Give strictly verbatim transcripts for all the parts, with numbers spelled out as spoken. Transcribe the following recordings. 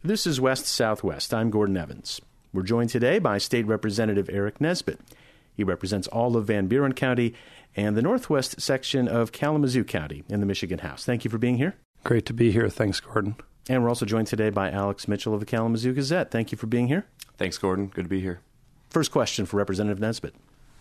This is West Southwest. I'm Gordon Evans. We're joined today by State Representative Eric Nesbitt. He represents all of Van Buren County and the northwest section of Kalamazoo County in the Michigan House. Thank you for being here. Great to be here. Thanks, Gordon. And we're also joined today by Alex Mitchell of the Kalamazoo Gazette. Thank you for being here. Thanks, Gordon. Good to be here. First question for Representative Nesbitt.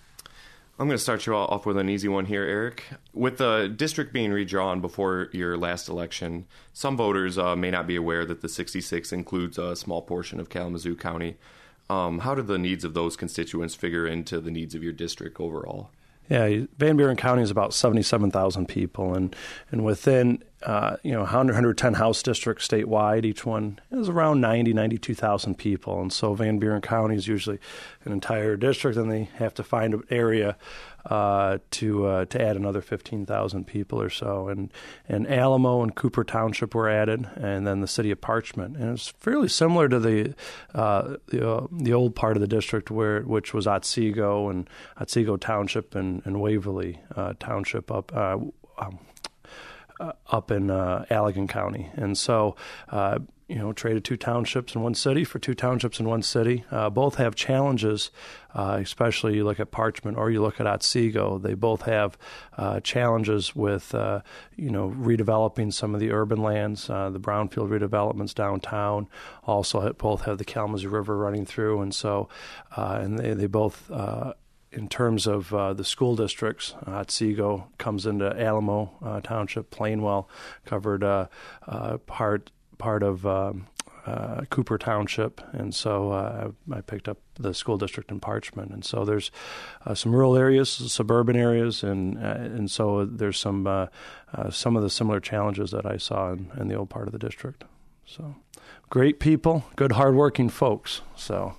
I'm going to start you all off with an easy one here, Eric. With the district being redrawn before your last election, some voters uh, may not be aware that the sixty-six includes a small portion of Kalamazoo County. Um, how do the needs of those constituents figure into the needs of your district overall? Yeah, Van Buren County is about seventy-seven thousand people, and and within uh, you know one hundred, one hundred ten House districts statewide, each one is around ninety, ninety-two thousand people, and so Van Buren County is usually an entire district, and they have to find an area uh, to uh, to add another fifteen thousand people or so, and and Alamo and Cooper Township were added, and then the city of Parchment, and it's fairly similar to the uh, the, uh, the old part of the district where which was Otsego and Otsego Township and, and Waverly uh, Township up. Uh, um, Uh, up in uh, Allegan County. And so, uh, you know, traded two townships in one city for two townships in one city. Uh, both have challenges, uh, especially you look at Parchment or you look at Otsego. They both have uh, challenges with, uh, you know, redeveloping some of the urban lands, uh, the brownfield redevelopments downtown. Also, have, both have the Kalamazoo River running through. And so, uh, and they, they both... Uh, In terms of uh, the school districts, uh, Otsego comes into Alamo uh, Township. Plainwell covered uh, uh, part part of um, uh, Cooper Township, and so uh, I picked up the school district in Parchment. And so there's uh, some rural areas, suburban areas, and uh, and so there's some uh, uh, some of the similar challenges that I saw in, in the old part of the district. So great people, good, hardworking folks. So.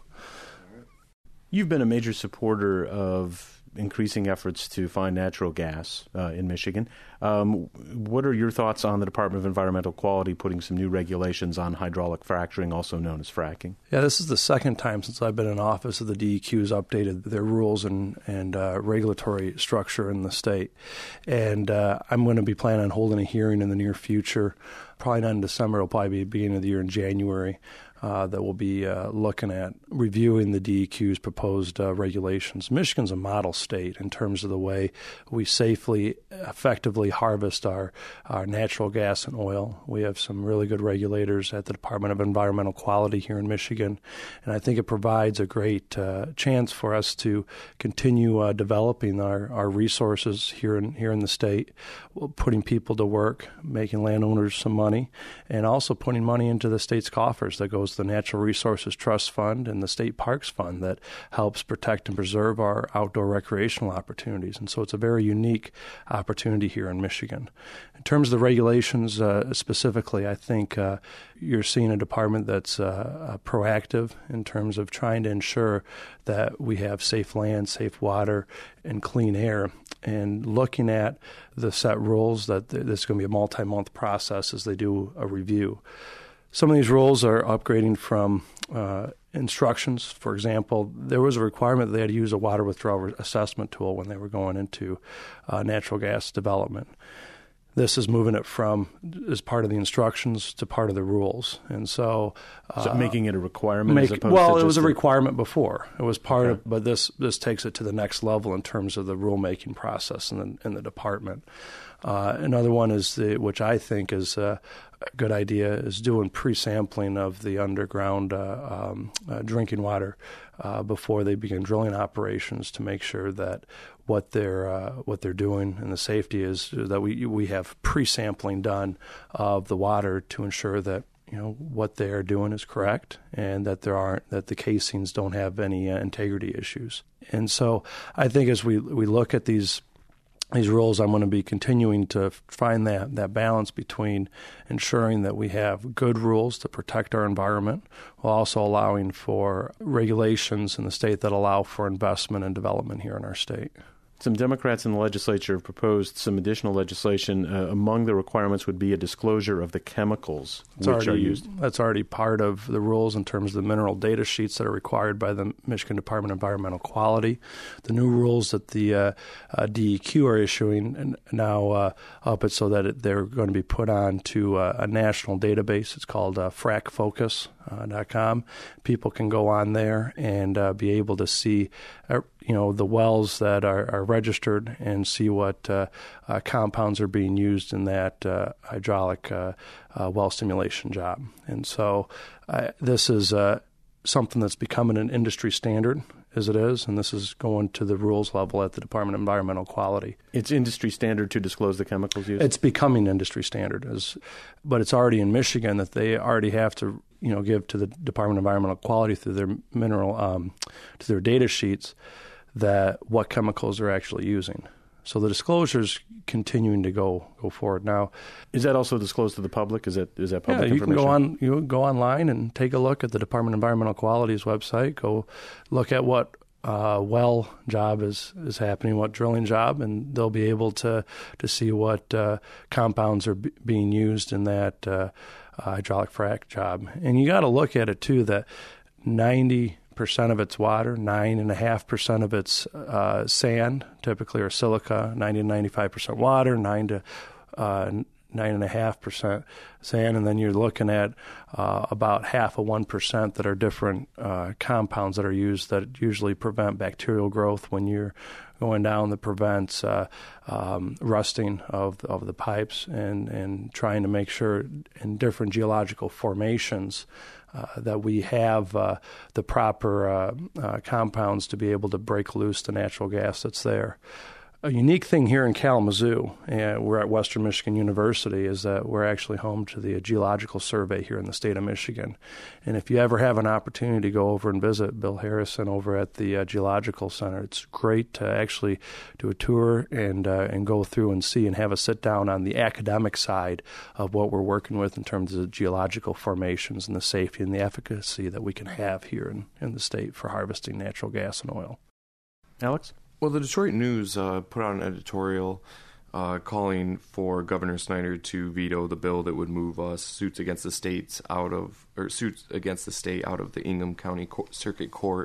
You've been a major supporter of increasing efforts to find natural gas uh, in Michigan. Um, what are your thoughts on the Department of Environmental Quality putting some new regulations on hydraulic fracturing, also known as fracking? Yeah, this is the second time since I've been in office that the D E Q has updated their rules and, and uh, regulatory structure in the state. And uh, I'm going to be planning on holding a hearing in the near future, probably not in December, it'll probably be beginning of the year in January, Uh, that will be uh, looking at reviewing the D E Q's proposed uh, regulations. Michigan's a model state in terms of the way we safely, effectively harvest our, our natural gas and oil. We have some really good regulators at the Department of Environmental Quality here in Michigan, and I think it provides a great uh, chance for us to continue uh, developing our, our resources here in here in the state, putting people to work, making landowners some money, and also putting money into the state's coffers that goes the Natural Resources Trust Fund and the State Parks Fund that helps protect and preserve our outdoor recreational opportunities. And so it's a very unique opportunity here in Michigan. In terms of the regulations uh, specifically, I think uh, you're seeing a department that's uh, uh, proactive in terms of trying to ensure that we have safe land, safe water, and clean air, and looking at the set rules that th- this is going to be a multi-month process as they do a review. Some of these rules are upgrading from uh, instructions. For example, there was a requirement that they had to use a water withdrawal assessment tool when they were going into uh, natural gas development. This is moving it from as part of the instructions to part of the rules, and so, uh, so making it a requirement. Make, as opposed well, to it was a a... requirement before. It was part okay. of, but this this takes it to the next level in terms of the rulemaking process in the, in the department. Uh, another one is the, which I think is uh, a good idea, is doing pre-sampling of the underground uh, um, uh, drinking water uh, before they begin drilling operations to make sure that what they're uh, what they're doing and the safety is that we we have pre-sampling done of the water to ensure that you know what they are doing is correct and that there aren't that the casings don't have any uh, integrity issues. And so I think as we we look at these. These rules, I'm going to be continuing to find that, that balance between ensuring that we have good rules to protect our environment while also allowing for regulations in the state that allow for investment and development here in our state. Some Democrats in the legislature have proposed some additional legislation. Uh, among the requirements would be a disclosure of the chemicals it's which already, are used. That's already part of the rules in terms of the mineral data sheets that are required by the Michigan Department of Environmental Quality. The new rules that the uh, uh, D E Q are issuing now uh, up it so that it, they're going to be put on to uh, a national database. It's called uh, frac focus dot com. People can go on there and uh, be able to see uh, you know, the wells that are, are registered and see what uh, uh, compounds are being used in that uh, hydraulic uh, uh, well stimulation job. And so uh, this is uh, something that's becoming an industry standard, as it is, and this is going to the rules level at the Department of Environmental Quality. It's industry standard to disclose the chemicals used? It's becoming industry standard, as, but it's already in Michigan that they already have to, you know, give to the Department of Environmental Quality through their mineral, um, to their data sheets, that what chemicals they're actually using. So the disclosure's continuing to go go forward now. Is that also disclosed to the public? Is that is that public yeah, you information? can go on you go online and take a look at the Department of Environmental Quality's website. Go look at what uh, well job is, is happening, what drilling job, and they'll be able to to see what uh, compounds are b- being used in that uh, uh, hydraulic frac job. And you got to look at it too that ninety percent of it's water, nine and a half percent of it's uh, sand, typically, or silica. Ninety to ninety-five percent water, nine to uh, nine and a half percent sand, and then you're looking at uh, about half of one percent that are different uh, compounds that are used that usually prevent bacterial growth when you're going down, that prevents uh, um, rusting of of the pipes, and and trying to make sure in different geological formations Uh, that we have uh, the proper uh, uh, compounds to be able to break loose the natural gas that's there. A unique thing here in Kalamazoo, and we're at Western Michigan University, is that we're actually home to the Geological Survey here in the state of Michigan. And if you ever have an opportunity to go over and visit Bill Harrison over at the uh, Geological Center, it's great to actually do a tour and uh, and go through and see and have a sit down on the academic side of what we're working with in terms of the geological formations and the safety and the efficacy that we can have here in, in the state for harvesting natural gas and oil. Alex? Well, the Detroit News uh, put out an editorial uh, calling for Governor Snyder to veto the bill that would move uh, suits against the states out of, or suits against the state out of the Ingham County Co- Circuit Court.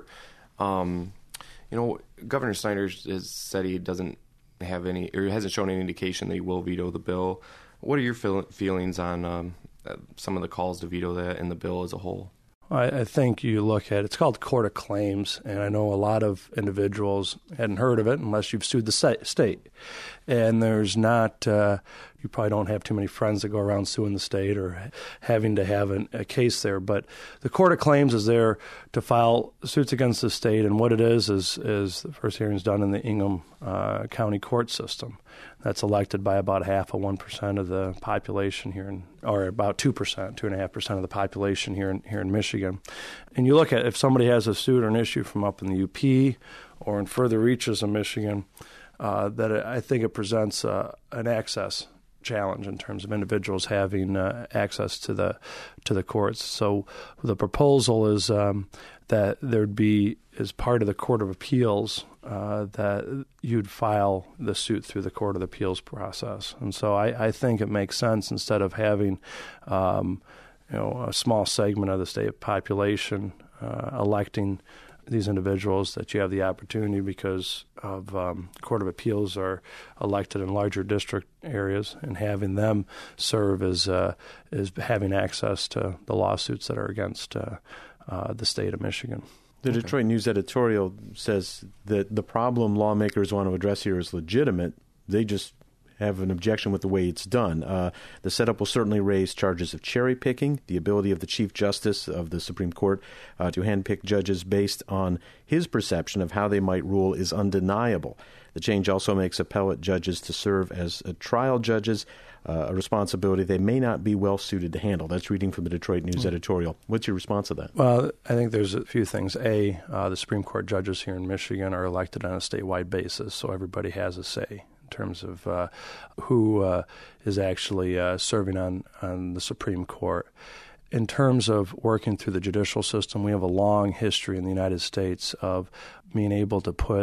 Um, you know, Governor Snyder has said he doesn't have any, or hasn't shown any indication that he will veto the bill. What are your feel- feelings on um, some of the calls to veto that and the bill as a whole? I, I think you look at, it's called Court of Claims, and I know a lot of individuals hadn't heard of it unless you've sued the state. And there's not, uh, you probably don't have too many friends that go around suing the state or having to have an, a case there. But the Court of Claims is there to file suits against the state, and what it is is, is the first hearing is done in the Ingham uh, County court system. That's elected by about half of one percent of the population here, in, or about two percent, two and a half percent of the population here in here in Michigan. And you look at if somebody has a suit or an issue from up in the U P or in further reaches of Michigan, uh, that it, I think it presents uh, an access challenge in terms of individuals having uh, access to the to the courts. So the proposal is um, that there'd be, as part of the Court of Appeals, uh, that you'd file the suit through the Court of Appeals process. And so I, I think it makes sense, instead of having um, you know, a small segment of the state population uh, electing these individuals, that you have the opportunity, because of um, Court of Appeals are elected in larger district areas, and having them serve as uh, as having access to the lawsuits that are against uh, uh, the state of Michigan. The Okay. Detroit News editorial says that the problem lawmakers want to address here is legitimate. They just have an objection with the way it's done. Uh, the setup will certainly raise charges of cherry picking. The ability of the Chief Justice of the Supreme Court uh, to handpick judges based on his perception of how they might rule is undeniable. The change also makes appellate judges to serve as uh, trial judges, uh, a responsibility they may not be well suited to handle. That's reading from the Detroit News mm-hmm. editorial. What's your response to that? Well, I think there's a few things. A, uh, the Supreme Court judges here in Michigan are elected on a statewide basis, so everybody has a say in terms of uh, who uh, is actually uh, serving on, on the Supreme Court. In terms of working through the judicial system, we have a long history in the United States of being able to put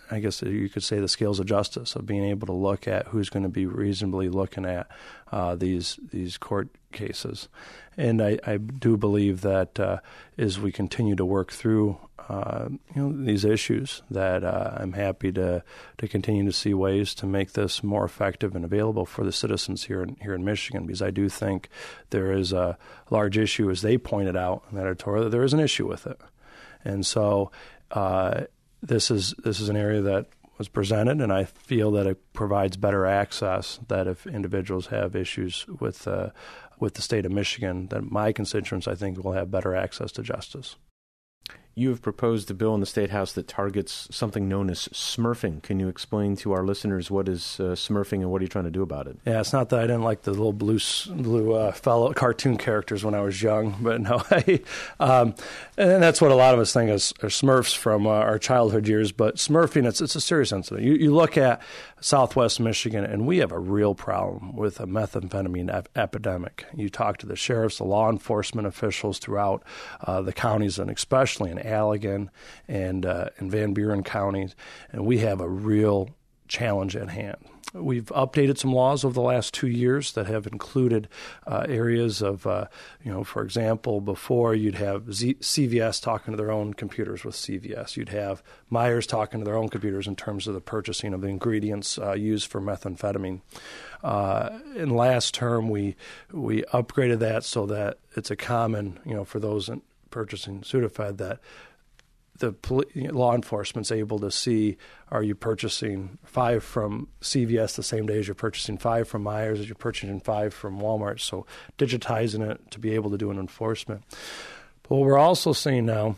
I guess you could say, the scales of justice, of being able to look at who's going to be reasonably looking at uh, these these court cases. And I, I do believe that uh, as we continue to work through uh, you know these issues, that uh, I'm happy to to continue to see ways to make this more effective and available for the citizens here in, here in Michigan, because I do think there is a large issue, as they pointed out in the editorial, that there is an issue with it. And so uh, this is this is an area that was presented, and I feel that it provides better access, that if individuals have issues with uh, with the state of Michigan, that my constituents, I think, will have better access to justice. You have proposed a bill in the State House that targets something known as smurfing. Can you explain to our listeners what is uh, smurfing and what are you trying to do about it? Yeah, it's not that I didn't like the little blue blue uh, fellow cartoon characters when I was young, but no, I, um, and that's what a lot of us think is are Smurfs from uh, our childhood years. But smurfing, it's it's a serious incident. You, you look at Southwest Michigan, and we have a real problem with a methamphetamine ep- epidemic. You talk to the sheriffs, the law enforcement officials throughout uh, the counties, and especially in Allegan and uh, in Van Buren counties, and we have a real challenge at hand. We've updated some laws over the last two years that have included uh, areas of, uh, you know, for example, before you'd have Z- C V S talking to their own computers with C V S. You'd have Myers talking to their own computers in terms of the purchasing of the ingredients uh, used for methamphetamine. Uh, in last term, we we upgraded that so that it's a common, you know, for those in purchasing Sudafed, that the poli- law enforcement's able to see, are you purchasing five from C V S the same day as you're purchasing five from Myers, as you're purchasing five from Walmart, so digitizing it to be able to do an enforcement. But what we're also seeing now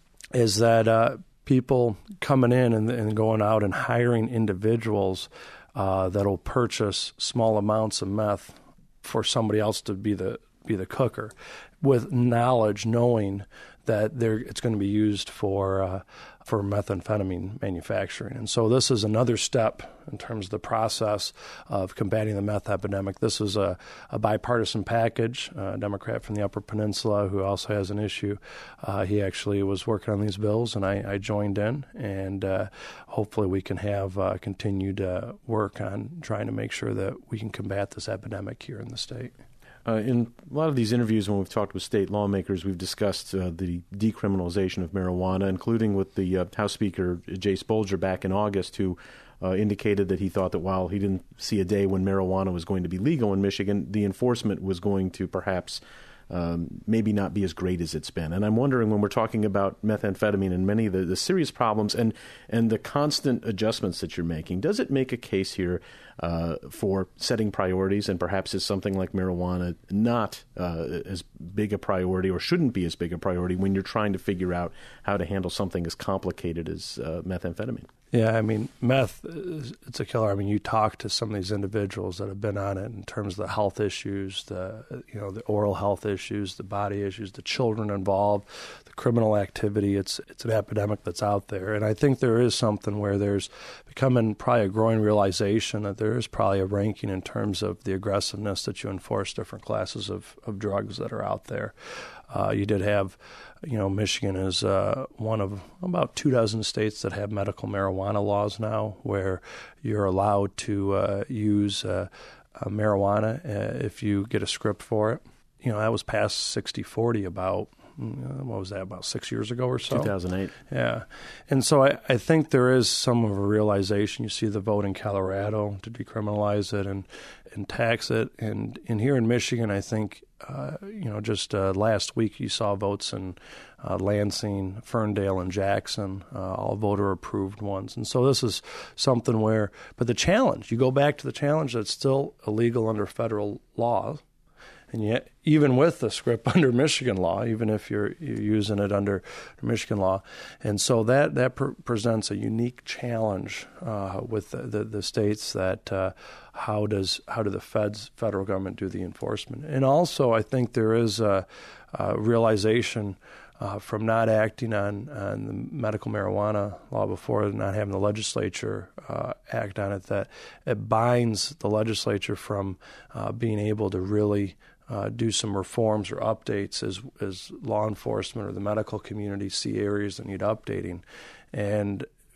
is that uh, people coming in and, and going out and hiring individuals uh, that will purchase small amounts of meth for somebody else to be the be the cooker, with knowledge, knowing that it's going to be used for uh, for methamphetamine manufacturing. And so this is another step in terms of the process of combating the meth epidemic. This is a, a bipartisan package. A Democrat from the Upper Peninsula who also has an issue. Uh, he actually was working on these bills, and I, I joined in, and uh, hopefully we can have uh, continued uh, work on trying to make sure that we can combat this epidemic here in the state. Uh, in a lot of these interviews, when we've talked with state lawmakers, we've discussed uh, the decriminalization of marijuana, including with the uh, House Speaker Jay Spolger back in August, who uh, indicated that he thought that while he didn't see a day when marijuana was going to be legal in Michigan, the enforcement was going to perhaps um, maybe not be as great as it's been. And I'm wondering, when we're talking about methamphetamine and many of the, the serious problems and, and the constant adjustments that you're making, does it make a case here Uh, for setting priorities, and perhaps is something like marijuana not uh, as big a priority, or shouldn't be as big a priority, when you're trying to figure out how to handle something as complicated as uh, methamphetamine? Yeah, I mean, meth, it's a killer. I mean, you talk to some of these individuals that have been on it in terms of the health issues, the you know, the oral health issues, the body issues, the children involved, the criminal activity. It's it's an epidemic that's out there. And I think there is something where there's becoming probably a growing realization that there is probably a ranking in terms of the aggressiveness that you enforce different classes of, of drugs that are out there. Uh, you did have, you know, Michigan is uh, one of about two dozen states that have medical marijuana laws now, where you're allowed to uh, use uh, uh, marijuana uh, if you get a script for it. You know, that was passed sixty forty about, what was that, about six years ago or so? two thousand eight. Yeah. And so I, I think there is some of a realization. You see the vote in Colorado to decriminalize it and, and tax it. And, and here in Michigan, I think, uh, you know, just uh, last week you saw votes in uh, Lansing, Ferndale, and Jackson, uh, all voter-approved ones. And so this is something where, but the challenge, you go back to the challenge that's still illegal under federal law. And yet, even with the script under Michigan law, even if you're, you're using it under Michigan law, and so that that pre- presents a unique challenge uh, with the, the, the states. That uh, how does how do the feds federal government do the enforcement? And also, I think there is a, a realization uh, from not acting on, on the medical marijuana law before, not having the legislature uh, act on it, that it binds the legislature from uh, being able to really Uh, do some reforms or updates as as law enforcement or the medical community see areas that need updating. And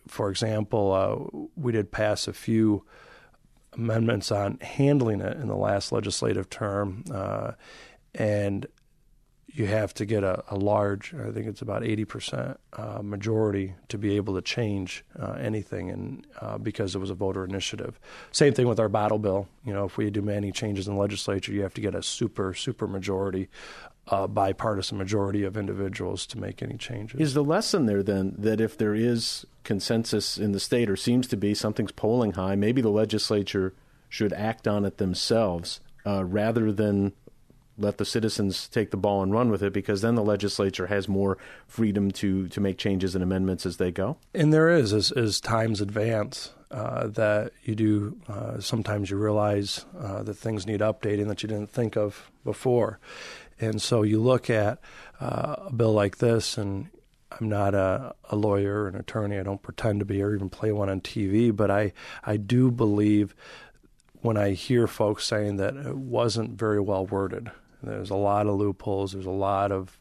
for example, uh, we did pass a few amendments on handling it in the last legislative term, uh, and you have to get a, a large, I think it's about eighty percent uh, majority to be able to change uh, anything, and uh, because it was a voter initiative. Same thing with our bottle bill. You know, if we do any changes in the legislature, you have to get a super, super majority, uh, bipartisan majority of individuals to make any changes. Is the lesson there then that if there is consensus in the state, or seems to be, something's polling high, maybe the legislature should act on it themselves uh, rather than let the citizens take the ball and run with it, because then the legislature has more freedom to, to make changes and amendments as they go? And there is, as, as times advance, uh, that you do, uh, sometimes you realize uh, that things need updating that you didn't think of before. And so you look at uh, a bill like this, and I'm not a, a lawyer or an attorney. I don't pretend to be or even play one on T V, but I, I do believe when I hear folks saying that it wasn't very well worded. There's a lot of loopholes. There's a lot of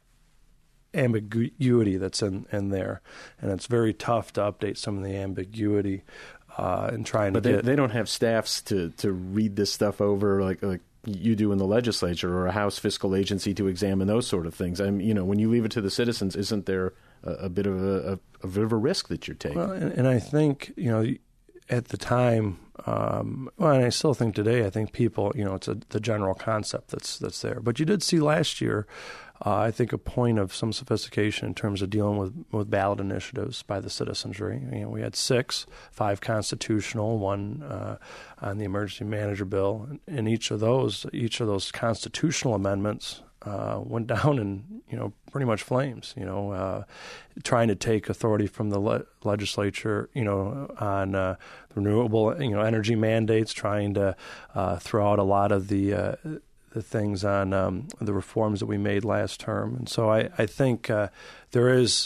ambiguity that's in, in there, and it's very tough to update some of the ambiguity uh, and trying but to they, get. They don't have staffs to, to read this stuff over like like you do in the legislature, or a House fiscal agency to examine those sort of things. I mean, you know, when you leave it to the citizens, isn't there a, a bit of a, a, a bit of a risk that you're taking? Well, and, and I think, you know, at the time, um, well, and I still think today, I think people, you know, it's a, the general concept that's that's there. But you did see last year, uh, I think, a point of some sophistication in terms of dealing with, with ballot initiatives by the citizenry. You know, we had six, five constitutional, one uh, on the emergency manager bill, and each of those, each of those constitutional amendments Uh, went down in, you know, pretty much flames, you know, uh, trying to take authority from the le- legislature, you know, on uh, renewable, you know, energy mandates, trying to uh, throw out a lot of the uh, the things on um, the reforms that we made last term. And so I, I think uh, there is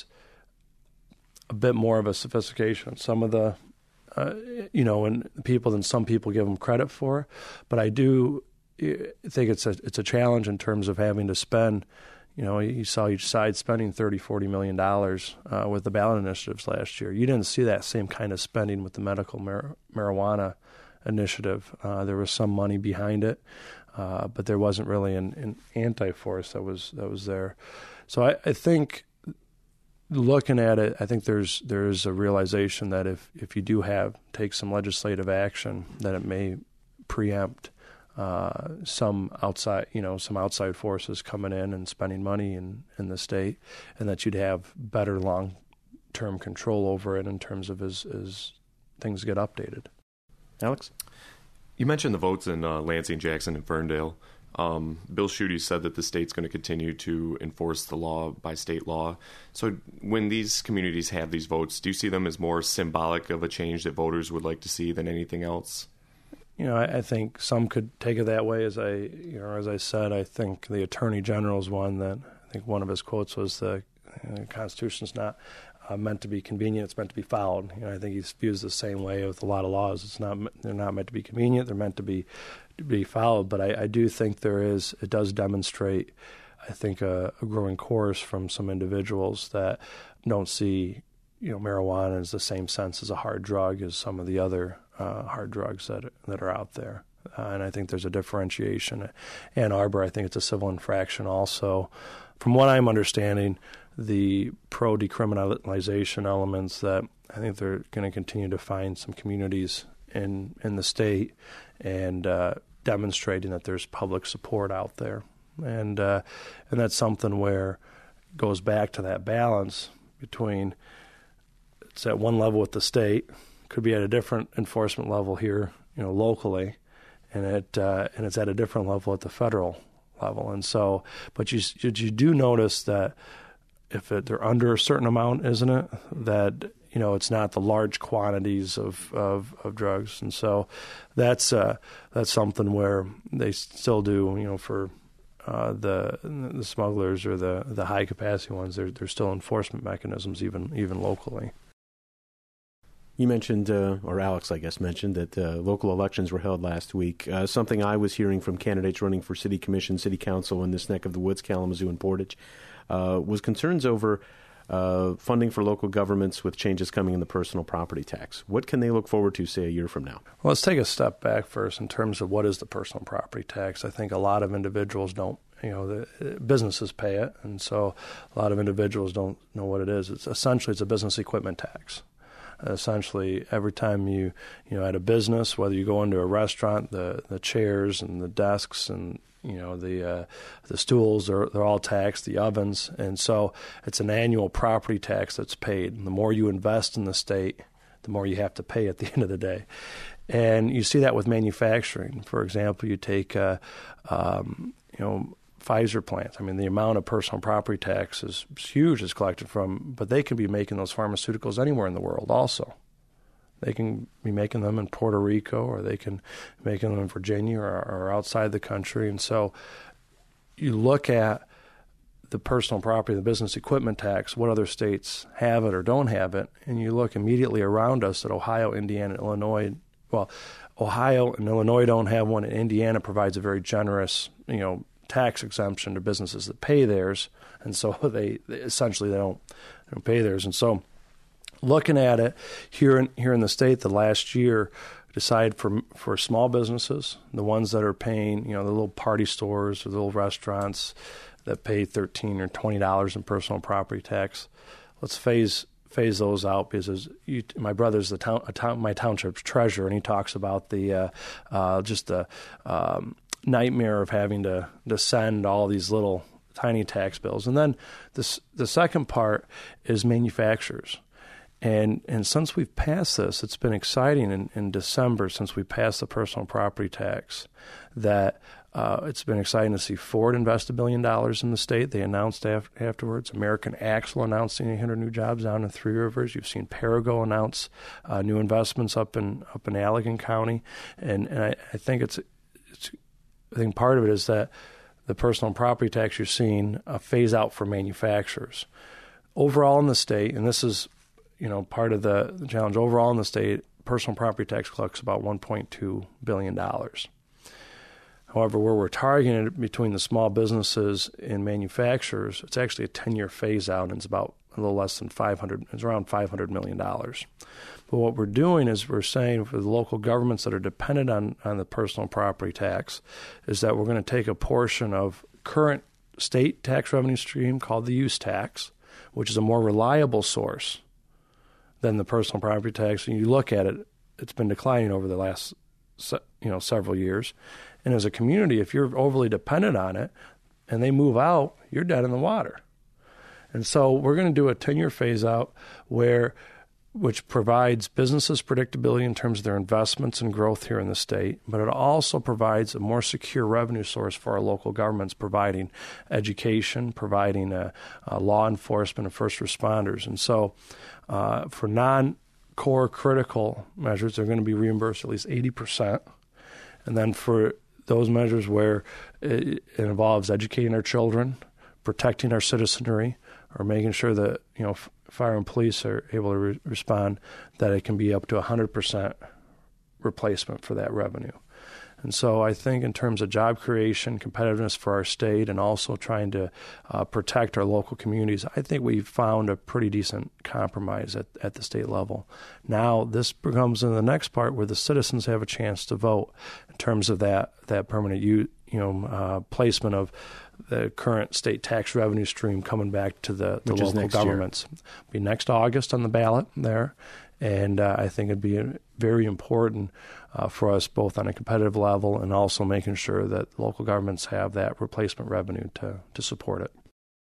a bit more of a sophistication. Some of the, uh, you know, and people than some people give them credit for, but I do I think it's a it's a challenge in terms of having to spend, you know, you saw each side spending thirty, forty million dollars uh, with the ballot initiatives last year. You didn't see that same kind of spending with the medical mar- marijuana initiative. Uh, there was some money behind it, uh, but there wasn't really an, an anti-force that was that was there. So I, I think looking at it, I think there's there's a realization that if, if you do have take some legislative action, that it may preempt Uh, some outside, you know, some outside forces coming in and spending money in, in the state, and that you'd have better long-term control over it in terms of as, as things get updated. Alex? You mentioned the votes in uh, Lansing, Jackson, and Ferndale. Um, Bill Schuette said that the state's going to continue to enforce the law by state law. So when these communities have these votes, do you see them as more symbolic of a change that voters would like to see than anything else? You know, I, I think some could take it that way. As I, you know, as I said, I think the Attorney General's one that I think one of his quotes was the, you know, the Constitution's not uh, meant to be convenient; it's meant to be followed. You know, I think he views the same way with a lot of laws. It's not; they're not meant to be convenient; they're meant to be to be followed. But I, I do think there is; it does demonstrate, I think, a, a growing chorus from some individuals that don't see, you know, marijuana as the same sense as a hard drug as some of the other uh, hard drugs that that are out there. Uh, and I think there's a differentiation. Ann Arbor, I think it's a civil infraction also. From what I'm understanding, the pro-decriminalization elements that I think they're going to continue to find some communities in, in the state and uh, demonstrating that there's public support out there. And, uh, and that's something where it goes back to that balance between it's at one level with the state, could be at a different enforcement level here, you know, locally, and it uh, and it's at a different level at the federal level. And so, but you you do notice that if it, they're under a certain amount, isn't it? That, you know, it's not the large quantities of, of, of drugs, and so that's uh, that's something where they still do, you know, for uh, the the smugglers or the the high capacity ones. There there's still enforcement mechanisms even even locally. You mentioned, uh, or Alex, I guess, mentioned that uh, local elections were held last week. Uh, something I was hearing from candidates running for city commission, city council in this neck of the woods, Kalamazoo and Portage, uh, was concerns over uh, funding for local governments with changes coming in the personal property tax. What can they look forward to, say, a year from now? Well, let's take a step back first in terms of what is the personal property tax. I think a lot of individuals don't, you know, the businesses pay it, and so a lot of individuals don't know what it is. It's essentially it's a business equipment tax. Essentially, every time you, you know, at a business, whether you go into a restaurant, the, the chairs and the desks and, you know, the uh, the stools, are they're all taxed, the ovens. And so it's an annual property tax that's paid. And the more you invest in the state, the more you have to pay at the end of the day. And you see that with manufacturing. For example, you take, uh, um, you know, Pfizer plants. I mean, the amount of personal property tax is huge is collected from, but they can be making those pharmaceuticals anywhere in the world also. They can be making them in Puerto Rico, or they can be making them in Virginia or, or outside the country. And so you look at the personal property, the business equipment tax, what other states have it or don't have it, and you look immediately around us at Ohio, Indiana, Illinois. Well, Ohio and Illinois don't have one, and Indiana provides a very generous, you know, tax exemption to businesses that pay theirs, and so they, they essentially they don't, they don't pay theirs. And so, looking at it here in here in the state, the last year decided for for small businesses, the ones that are paying, you know, the little party stores or the little restaurants that pay thirteen or twenty dollars in personal property tax. Let's phase phase those out, because you, my brother's the town, a town my township's treasurer, and he talks about the uh, uh, just the um, nightmare of having to, to send all these little tiny tax bills. And then this, the second part is manufacturers. And and since we've passed this, it's been exciting in, in December, since we passed the personal property tax, that uh, it's been exciting to see Ford invest a billion dollars in the state. They announced af- afterwards. American Axle announcing eight hundred new jobs down in Three Rivers. You've seen Perigo announce uh, new investments up in up in Allegan County. And, and I, I think it's it's I think part of it is that the personal property tax, you're seeing a phase out for manufacturers. Overall in the state, and this is, you know, part of the, the challenge, overall in the state, personal property tax collects about one point two billion dollars. However, where we're targeting it between the small businesses and manufacturers, it's actually a ten-year phase out, and it's about a little less than five hundred, it's around five hundred million dollars. But what we're doing is we're saying for the local governments that are dependent on, on the personal property tax is that we're going to take a portion of current state tax revenue stream called the use tax, which is a more reliable source than the personal property tax. And you look at it, it's been declining over the last you know several years. And as a community, if you're overly dependent on it and they move out, you're dead in the water. And so we're going to do a ten-year phase out where which provides businesses predictability in terms of their investments and growth here in the state, but it also provides a more secure revenue source for our local governments, providing education, providing uh, uh, law enforcement and first responders. And so uh, for non-core critical measures, they're going to be reimbursed at least eighty percent. And then for those measures where it, it involves educating our children, protecting our citizenry, or making sure that, you know, f- fire and police are able to re- respond, that it can be up to one hundred percent replacement for that revenue. And so I think in terms of job creation, competitiveness for our state, and also trying to uh, protect our local communities, I think we've found a pretty decent compromise at, at the state level. Now this comes in the next part where the citizens have a chance to vote in terms of that, that permanent you, you know, uh, placement of the current state tax revenue stream coming back to the, the local governments. Year. Be next August on the ballot there. And uh, I think it'd be very important uh, for us both on a competitive level and also making sure that local governments have that replacement revenue to, to support it.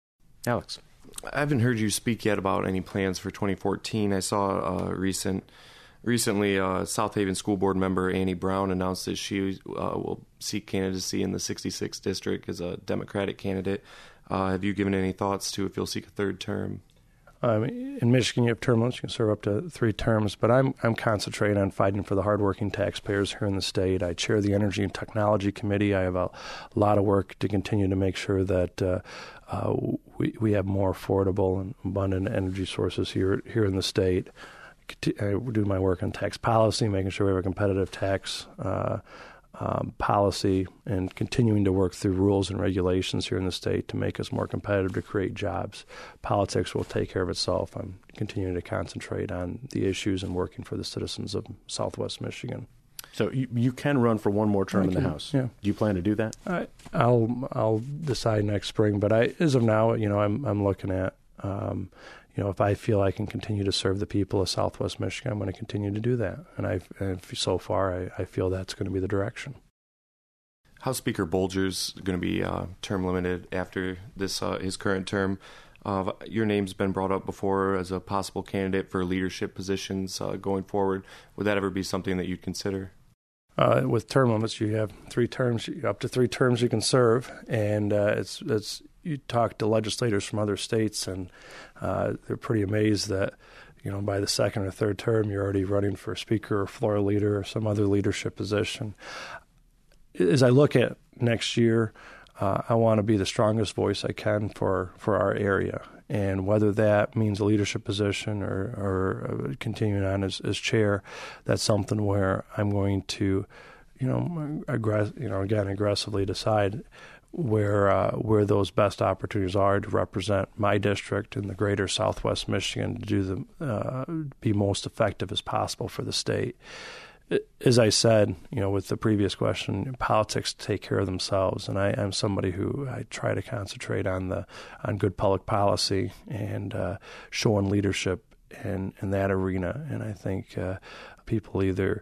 Alex. I haven't heard you speak yet about any plans for twenty fourteen. I saw uh, recent recently uh, South Haven School Board member Annie Brown announced that she uh, will seek candidacy in the sixty-sixth District as a Democratic candidate. Uh, have you given any thoughts to if you'll seek a third term? Um, in Michigan, you have term limits. You can serve up to three terms, but I'm I'm concentrating on fighting for the hardworking taxpayers here in the state. I chair the Energy and Technology Committee. I have a lot of work to continue to make sure that uh, uh, we we have more affordable and abundant energy sources here here in the state. I do my work on tax policy, making sure we have a competitive tax uh, um, policy and continuing to work through rules and regulations here in the state to make us more competitive, to create jobs. Politics will take care of itself. I'm continuing to concentrate on the issues and working for the citizens of Southwest Michigan. So you, you can run for one more term I in can, the House. Yeah. Do you plan to do that? I, I'll I'll decide next spring, but I, as of now, you know, I'm I'm looking at, um, you know, if I feel I can continue to serve the people of Southwest Michigan, I'm going to continue to do that. And I, and so far, I, I feel that's going to be the direction. House Speaker Bolger's going to be uh, term limited after this uh, his current term. Uh, your name's been brought up before as a possible candidate for leadership positions uh, going forward. Would that ever be something that you'd consider? Uh, with term limits, you have three terms, up to three terms you can serve, and uh, it's it's you talk to legislators from other states, and uh, they're pretty amazed that, you know, by the second or third term, you're already running for speaker or floor leader or some other leadership position. As I look at next year, uh, I want to be the strongest voice I can for, for our area. And whether that means a leadership position or, or continuing on as, as chair, that's something where I'm going to, you know, aggress- you know, again, aggressively decide where uh, where those best opportunities are to represent my district in the greater Southwest Michigan, to do the uh, be most effective as possible for the state. As I said, you know, with the previous question, politics take care of themselves, and I am somebody who I try to concentrate on the on good public policy and uh, showing leadership in, in that arena. And I think uh, people either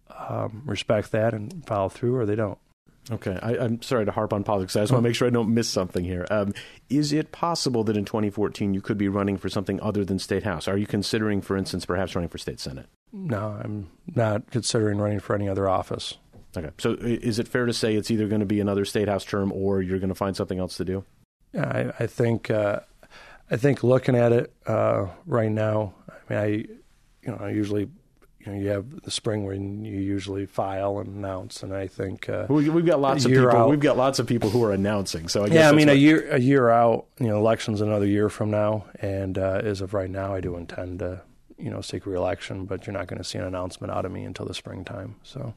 um, respect that and follow through, or they don't. Okay, I, I'm sorry to harp on politics. I just want to make sure I don't miss something here. Um, is it possible that in twenty fourteen you could be running for something other than State House? Are you considering, for instance, perhaps running for State Senate? No, I'm not considering running for any other office. Okay, so is it fair to say it's either going to be another State House term or you're going to find something else to do? Yeah, I, I think uh, I think looking at it uh, right now, I mean, I you know I usually. You know, you have the spring when you usually file and announce, and I think uh, we, we've got lots of people. Out. We've got lots of people who are announcing. So I guess yeah, I mean, what... a year a year out, you know, election's another year from now, and uh, as of right now, I do intend to, you know, seek re-election, but you're not going to see an announcement out of me until the springtime. So,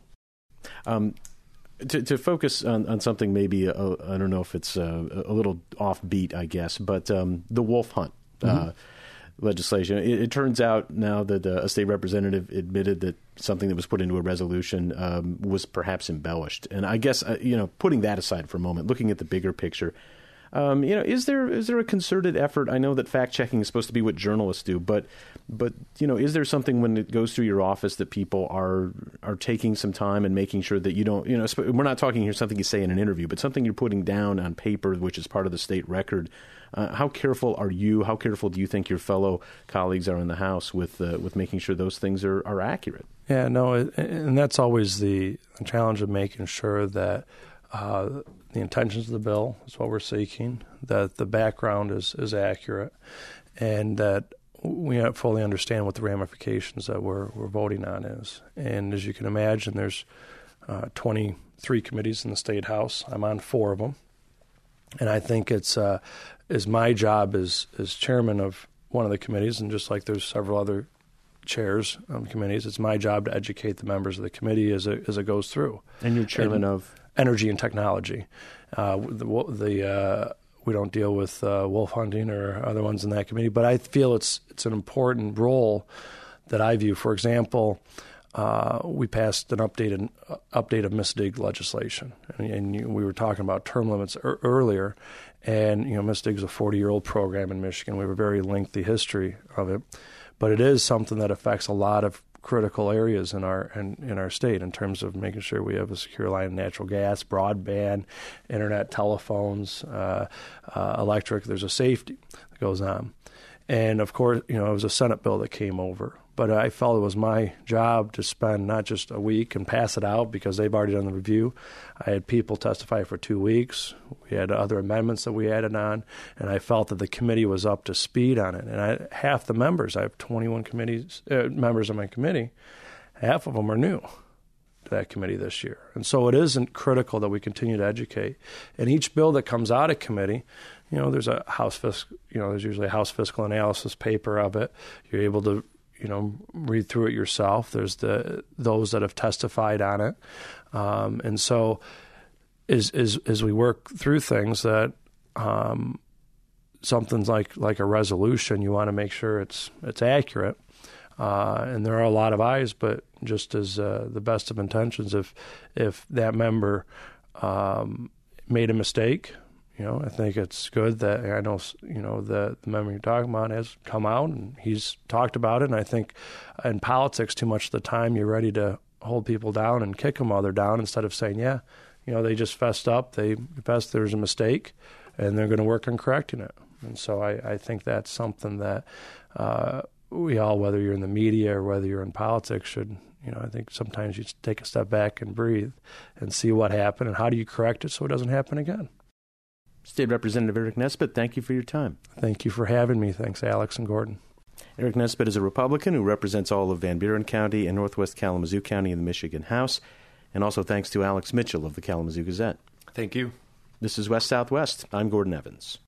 um, to, to focus on, on something maybe uh, I don't know if it's uh, a little offbeat, I guess, but um, the wolf hunt. Mm-hmm. Uh, legislation. It, it turns out now that uh, a state representative admitted that something that was put into a resolution um, was perhaps embellished. And I guess, uh, you know, putting that aside for a moment, looking at the bigger picture, um, you know, is there is there a concerted effort? I know that fact checking is supposed to be what journalists do, but but you know, is there something when it goes through your office that people are are taking some time and making sure that you don't, you know, we're not talking here something you say in an interview, but something you're putting down on paper, which is part of the state record. Uh, how careful are you? How careful do you think your fellow colleagues are in the House with uh, with making sure those things are, are accurate? Yeah, no, and that's always the challenge of making sure that uh, the intentions of the bill is what we're seeking, that the background is, is accurate, and that we fully understand what the ramifications that we're we're voting on is. And as you can imagine, there's uh, twenty-three committees in the State House. I'm on four of them. And I think it's uh, is my job as as chairman of one of the committees, and just like there's several other chairs on committees, it's my job to educate the members of the committee as it as it goes through. And you're chairman and of Energy and Technology. Uh, the the uh, we don't deal with uh, wolf hunting or other ones in that committee, but I feel it's it's an important role that I view. For example, Uh, we passed an updated uh, update of MISDIG legislation, and, and you, we were talking about term limits er, earlier. And you know, MISDIG is a forty-year-old program in Michigan. We have a very lengthy history of it, but it is something that affects a lot of critical areas in our in, in our state in terms of making sure we have a secure line of natural gas, broadband, internet, telephones, uh, uh, electric. There's a safety that goes on, and of course, you know, it was a Senate bill that came over. But I felt it was my job to spend not just a week and pass it out because they've already done the review. I had people testify for two weeks. We had other amendments that we added on, and I felt that the committee was up to speed on it. And I, half the members, I have twenty-one committees, uh, members of my committee, half of them are new to that committee this year. And so it isn't critical that we continue to educate. And each bill that comes out of committee, you know, there's a House fiscal, you know, there's usually a House fiscal analysis paper of it. You're able to you know, read through it yourself. There's the those that have testified on it, um, and so as as as we work through things that. Um, something's like like a resolution, you want to make sure it's it's accurate, uh, and there are a lot of ayes, but just as uh, the best of intentions, if if that member um, made a mistake, you know, I think it's good that I know you know the the member you're talking about has come out and he's talked about it, and I think in politics, too much of the time you're ready to hold people down and kick them while they're down instead of saying, yeah, you know, they just fessed up, they confessed there's a mistake, and they're going to work on correcting it. And so I, I think that's something that uh, we all, whether you're in the media or whether you're in politics, should, you know, I think sometimes you take a step back and breathe and see what happened and how do you correct it so it doesn't happen again. State Representative Eric Nesbitt, thank you for your time. Thank you for having me. Thanks, Alex and Gordon. Eric Nesbitt is a Republican who represents all of Van Buren County and Northwest Kalamazoo County in the Michigan House. And also thanks to Alex Mitchell of the Kalamazoo Gazette. Thank you. This is West Southwest. I'm Gordon Evans.